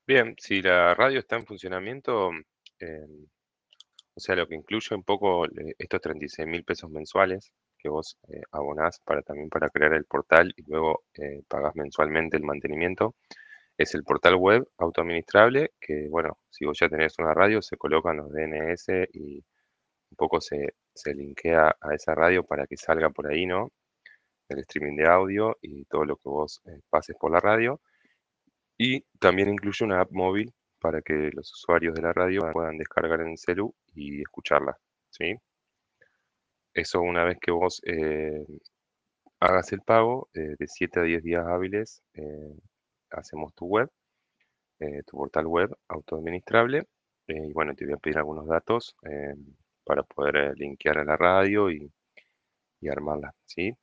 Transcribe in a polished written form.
Bien, si la radio está en funcionamiento, o sea, lo que incluye un poco estos 36.000 pesos mensuales que vos abonás también para crear el portal y luego pagás mensualmente el mantenimiento, es el portal web autoadministrable que, bueno, si vos ya tenés una radio, se colocan los DNS y un poco se linkea a esa radio para que salga por ahí, ¿no? El streaming de audio y todo lo que vos pases por la radio. Y también incluye una app móvil para que los usuarios de la radio puedan descargar en el celu y escucharla, ¿sí? Eso una vez que vos hagas el pago, de 7 a 10 días hábiles, hacemos tu web, tu portal web autoadministrable. Y bueno, te voy a pedir algunos datos para poder linkear a la radio y armarla, ¿sí?